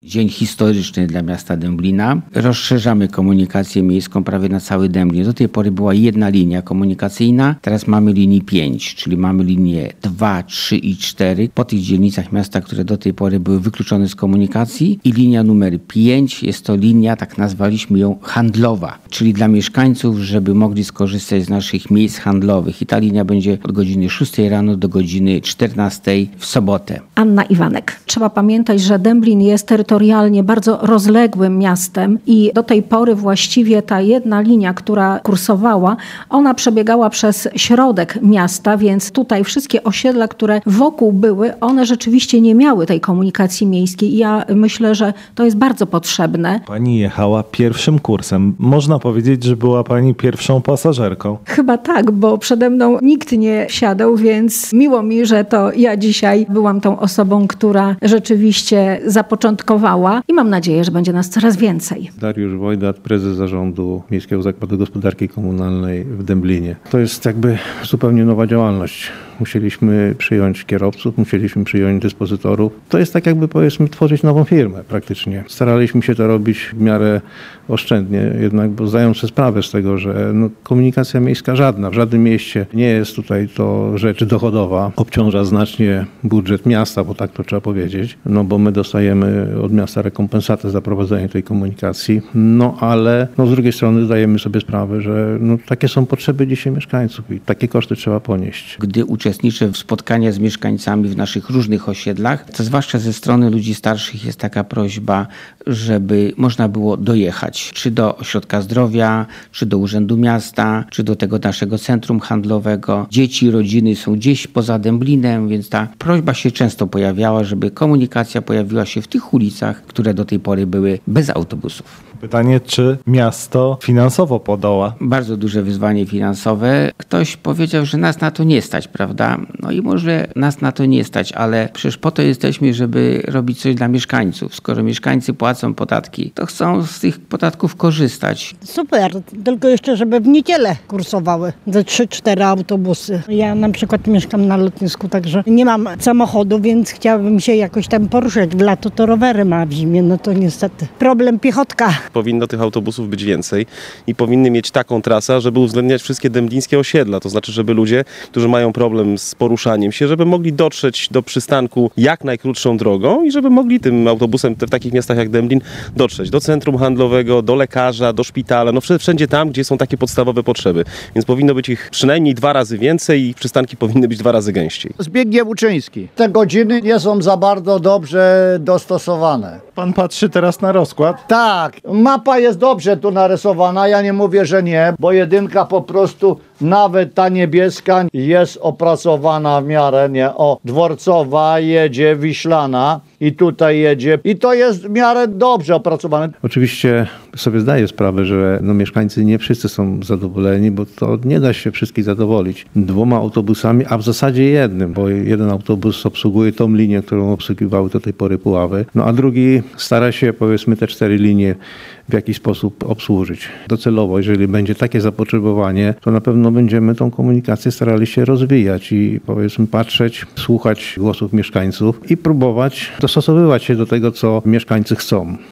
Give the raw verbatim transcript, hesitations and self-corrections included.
Dzień historyczny dla miasta Dęblina. Rozszerzamy komunikację miejską prawie na cały Dęblin. Do tej pory była jedna linia komunikacyjna, teraz mamy linii pięć, czyli mamy linie dwa, trzy i cztery po tych dzielnicach miasta, które do tej pory były wykluczone z komunikacji. I linia numer pięć jest to linia, tak nazwaliśmy ją, handlowa, czyli dla mieszkańców, żeby mogli skorzystać z naszych miejsc handlowych. I ta linia będzie od godziny szóstej rano do godziny czternastej w sobotę. Anna Iwanek. Trzeba pamiętać, że Dęblin jest terytorialnie bardzo rozległym miastem i do tej pory właściwie ta jedna linia, która kursowała, ona przebiegała przez środek miasta, więc tutaj wszystkie osiedla, które wokół były, one rzeczywiście nie miały tej komunikacji miejskiej i ja myślę, że to jest bardzo potrzebne. Pani jechała pierwszym kursem. Można powiedzieć, że była pani pierwszą pasażerką. Chyba tak, bo przede mną nikt nie wsiadał, więc miło mi, że to ja dzisiaj byłam tą osobą, która rzeczywiście zapoczątkowała i mam nadzieję, że będzie nas coraz więcej. Dariusz Wojdat, prezes zarządu Miejskiego Zakładu Gospodarki Komunalnej w Dęblinie. To jest jakby zupełnie nowa działalność. Musieliśmy przyjąć kierowców, musieliśmy przyjąć dyspozytorów. To jest tak jakby, powiedzmy, tworzyć nową firmę praktycznie. Staraliśmy się to robić w miarę oszczędnie, jednak bo zdając sobie sprawę z tego, że no, komunikacja miejska żadna, w żadnym mieście nie jest tutaj to rzecz dochodowa. Obciąża znacznie budżet miasta, bo tak to trzeba powiedzieć, no bo my dostajemy od miasta rekompensatę za prowadzenie tej komunikacji, no ale no, z drugiej strony zdajemy sobie sprawę, że no, takie są potrzeby dzisiaj mieszkańców i takie koszty trzeba ponieść. Gdy uczestniczę w spotkaniach z mieszkańcami w naszych różnych osiedlach, to zwłaszcza ze strony ludzi starszych jest taka prośba, żeby można było dojechać, czy do ośrodka zdrowia, czy do urzędu miasta, czy do tego naszego centrum handlowego. Dzieci, rodziny są gdzieś poza Dęblinem, więc ta prośba się często pojawiała, żeby komunikacja pojawiła się w tych ulicach, które do tej pory były bez autobusów. Pytanie, czy miasto finansowo podoła? Bardzo duże wyzwanie finansowe. Ktoś powiedział, że nas na to nie stać, prawda? No i może nas na to nie stać, ale przecież po to jesteśmy, żeby robić coś dla mieszkańców. Skoro mieszkańcy płacą podatki, to chcą z tych podatków korzystać. Super, tylko jeszcze, żeby w niedzielę kursowały ze trzy cztery autobusy. Ja na przykład mieszkam na lotnisku, także nie mam samochodu, więc chciałabym się jakoś tam poruszać. W lato to rowery ma, w zimie no to niestety problem piechotka. Powinno tych autobusów być więcej i powinny mieć taką trasę, żeby uwzględniać wszystkie dęblińskie osiedla. To znaczy, żeby ludzie, którzy mają problem z poruszaniem się, żeby mogli dotrzeć do przystanku jak najkrótszą drogą i żeby mogli tym autobusem w takich miastach jak Dęblin dotrzeć do centrum handlowego, do lekarza, do szpitala, no wszędzie tam, gdzie są takie podstawowe potrzeby. Więc powinno być ich przynajmniej dwa razy więcej i przystanki powinny być dwa razy gęściej. Zbigniew Uczyński. Te godziny nie są za bardzo dobrze dostosowane. Pan patrzy teraz na rozkład? Tak, mapa jest dobrze tu narysowana, ja nie mówię, że nie, bo jedynka po prostu, nawet ta niebieska jest opracowana w miarę, nie, o, Dworcowa jedzie, Wiślana i tutaj jedzie i to jest w miarę dobrze opracowane. Oczywiście sobie zdaję sprawę, że no, mieszkańcy nie wszyscy są zadowoleni, bo to nie da się wszystkich zadowolić dwoma autobusami, a w zasadzie jednym, bo jeden autobus obsługuje tą linię, którą obsługiwały do tej pory Puławy, no a drugi stara się, powiedzmy, te cztery linie w jakiś sposób obsłużyć. Docelowo, jeżeli będzie takie zapotrzebowanie, to na pewno będziemy tą komunikację starali się rozwijać i, powiedzmy, patrzeć, słuchać głosów mieszkańców i próbować dostosowywać się do tego, co mieszkańcy chcą.